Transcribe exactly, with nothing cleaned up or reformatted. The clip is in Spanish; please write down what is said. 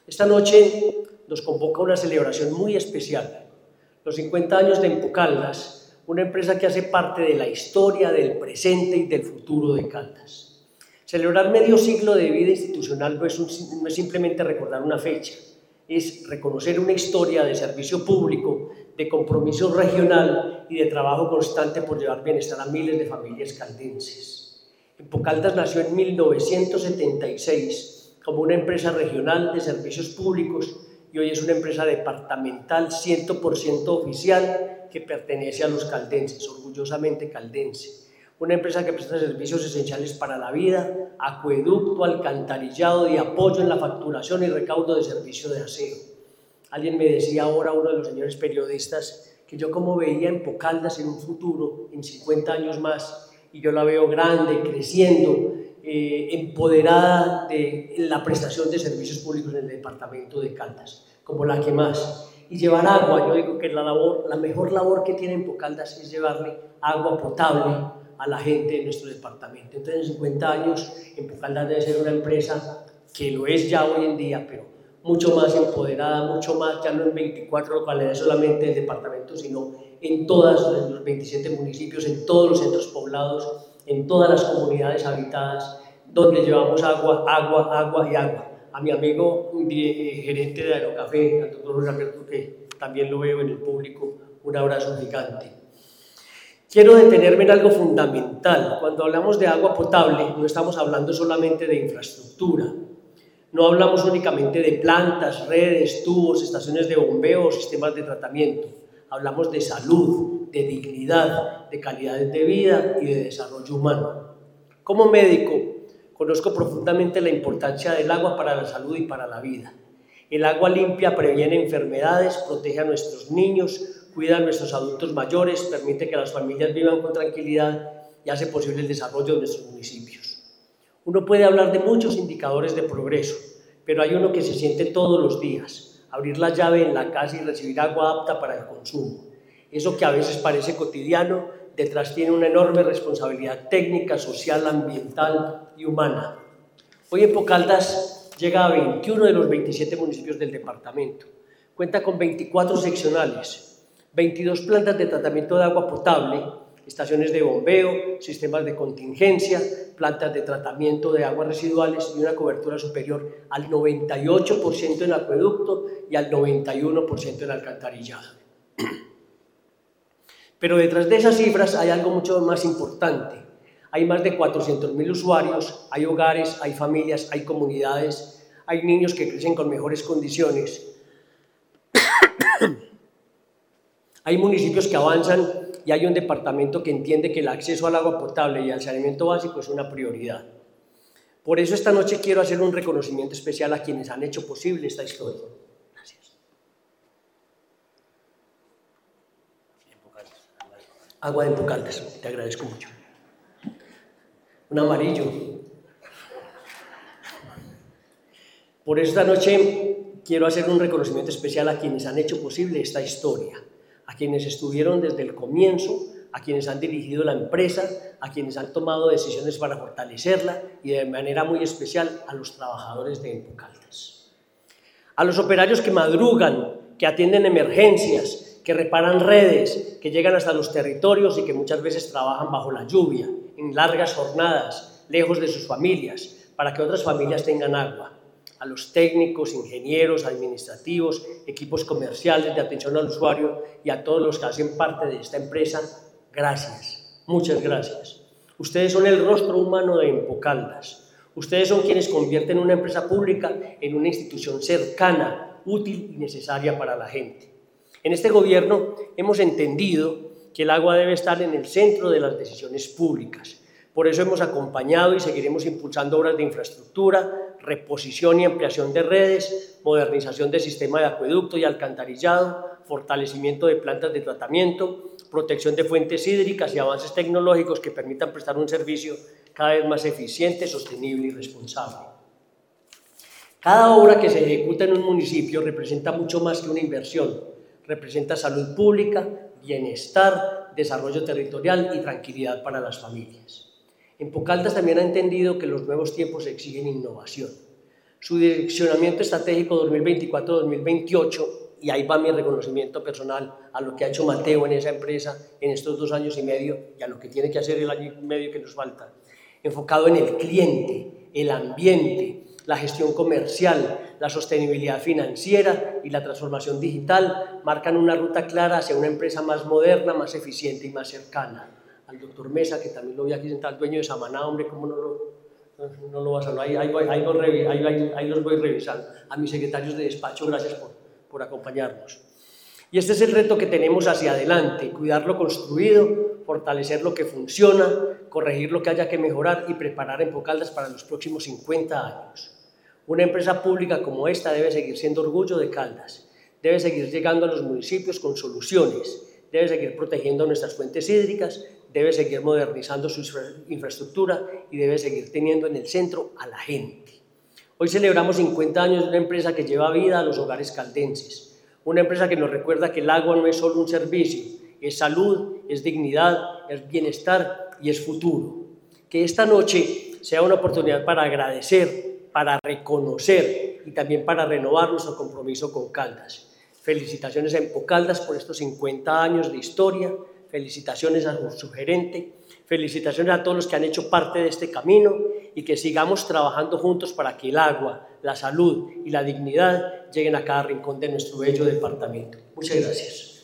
Esta noche nos convoca una celebración muy especial, los cincuenta años de Empocaldas, una empresa que hace parte de la historia, del presente y del futuro de Caldas. Celebrar medio siglo de vida institucional no es, un, no es simplemente recordar una fecha, es reconocer una historia de servicio público, de compromiso regional y de trabajo constante por llevar bienestar a miles de familias caldenses. Empocaldas nació en mil novecientos setenta y seis como una empresa regional de servicios públicos y hoy es una empresa departamental cien por ciento oficial que pertenece a los caldenses, orgullosamente caldense. Una empresa que presta servicios esenciales para la vida, acueducto, alcantarillado y apoyo en la facturación y recaudo de servicio de aseo. Alguien me decía ahora, uno de los señores periodistas, que yo como veía Empocaldas en un futuro, en cincuenta años más, y yo la veo grande, creciendo, eh, empoderada de la prestación de servicios públicos en el departamento de Caldas, como la que más. Y llevar agua, yo digo que la, labor, la mejor labor que tiene Empocaldas es llevarle agua potable a la gente de nuestro departamento. Entonces, en cincuenta años, Empocaldas debe ser una empresa que lo es ya hoy en día, pero mucho más empoderada, mucho más, ya no en veinticuatro localidades solamente del departamento, sino en todos los veintisiete municipios, en todos los centros poblados, en todas las comunidades habitadas, donde llevamos agua, agua, agua y agua. A mi amigo eh, gerente de Aerocafé, al doctor Luis Alberto, que también lo veo en el público, un abrazo gigante. Quiero detenerme en algo fundamental. Cuando hablamos de agua potable, no estamos hablando solamente de infraestructura. No hablamos únicamente de plantas, redes, tubos, estaciones de bombeo o sistemas de tratamiento. Hablamos de salud, de dignidad, de calidad de vida y de desarrollo humano. Como médico, conozco profundamente la importancia del agua para la salud y para la vida. El agua limpia previene enfermedades, protege a nuestros niños, cuida a nuestros adultos mayores, permite que las familias vivan con tranquilidad y hace posible el desarrollo de nuestros municipios. Uno puede hablar de muchos indicadores de progreso, pero hay uno que se siente todos los días: abrir la llave en la casa y recibir agua apta para el consumo. Eso que a veces parece cotidiano, detrás tiene una enorme responsabilidad técnica, social, ambiental y humana. Hoy Empocaldas llega a veintiuno de los veintisiete municipios del departamento. Cuenta con veinticuatro seccionales, veintidós plantas de tratamiento de agua potable, estaciones de bombeo, sistemas de contingencia, plantas de tratamiento de aguas residuales y una cobertura superior al noventa y ocho por ciento en acueducto y al noventa y uno por ciento en alcantarillado. Pero detrás de esas cifras hay algo mucho más importante. Hay más de cuatrocientos mil usuarios, hay hogares, hay familias, hay comunidades, hay niños que crecen con mejores condiciones. Hay municipios que avanzan y hay un departamento que entiende que el acceso al agua potable y al saneamiento básico es una prioridad. Por eso esta noche quiero hacer un reconocimiento especial a quienes han hecho posible esta historia. Gracias. Agua de Empocaldas, te agradezco mucho. Un amarillo. Por eso esta noche quiero hacer un reconocimiento especial a quienes han hecho posible esta historia, a quienes estuvieron desde el comienzo, a quienes han dirigido la empresa, a quienes han tomado decisiones para fortalecerla y de manera muy especial a los trabajadores de Empocaldas. A los operarios que madrugan, que atienden emergencias, que reparan redes, que llegan hasta los territorios y que muchas veces trabajan bajo la lluvia, en largas jornadas, lejos de sus familias, para que otras familias tengan agua. A los técnicos, ingenieros, administrativos, equipos comerciales de atención al usuario y a todos los que hacen parte de esta empresa, gracias, muchas gracias. Ustedes son el rostro humano de Empocaldas. Ustedes son quienes convierten una empresa pública en una institución cercana, útil y necesaria para la gente. En este gobierno hemos entendido que el agua debe estar en el centro de las decisiones públicas. Por eso hemos acompañado y seguiremos impulsando obras de infraestructura, reposición y ampliación de redes, modernización del sistema de acueducto y alcantarillado, fortalecimiento de plantas de tratamiento, protección de fuentes hídricas y avances tecnológicos que permitan prestar un servicio cada vez más eficiente, sostenible y responsable. Cada obra que se ejecuta en un municipio representa mucho más que una inversión, representa salud pública, bienestar, desarrollo territorial y tranquilidad para las familias. Empocaldas también ha entendido que los nuevos tiempos exigen innovación. su direccionamiento estratégico dos mil veinticuatro a dos mil veintiocho, y ahí va mi reconocimiento personal a lo que ha hecho Mateo en esa empresa en estos dos años y medio y a lo que tiene que hacer el año y medio que nos falta, enfocado en el cliente, el ambiente, la gestión comercial, la sostenibilidad financiera y la transformación digital, marcan una ruta clara hacia una empresa más moderna, más eficiente y más cercana. Al doctor Mesa, que también lo vi aquí sentado, el dueño de Samaná, hombre, ¿cómo no lo, no, no lo vas a hablar? Ahí, ahí, ahí, los ahí, ahí, ahí los voy revisando. A mis secretarios de despacho, gracias por, por acompañarnos. Y este es el reto que tenemos hacia adelante: cuidar lo construido, fortalecer lo que funciona, corregir lo que haya que mejorar y preparar Empocaldas para los próximos cincuenta años. Una empresa pública como esta debe seguir siendo orgullo de Caldas, debe seguir llegando a los municipios con soluciones, debe seguir protegiendo nuestras fuentes hídricas, debe seguir modernizando su infraestructura y debe seguir teniendo en el centro a la gente. Hoy celebramos cincuenta años de una empresa que lleva vida a los hogares caldenses, una empresa que nos recuerda que el agua no es solo un servicio, es salud, es dignidad, es bienestar y es futuro. Que esta noche sea una oportunidad para agradecer, para reconocer y también para renovar nuestro compromiso con Caldas. Felicitaciones a Empocaldas por estos cincuenta años de historia, felicitaciones a su gerente, felicitaciones a todos los que han hecho parte de este camino y que sigamos trabajando juntos para que el agua, la salud y la dignidad lleguen a cada rincón de nuestro bello departamento. Muchas gracias.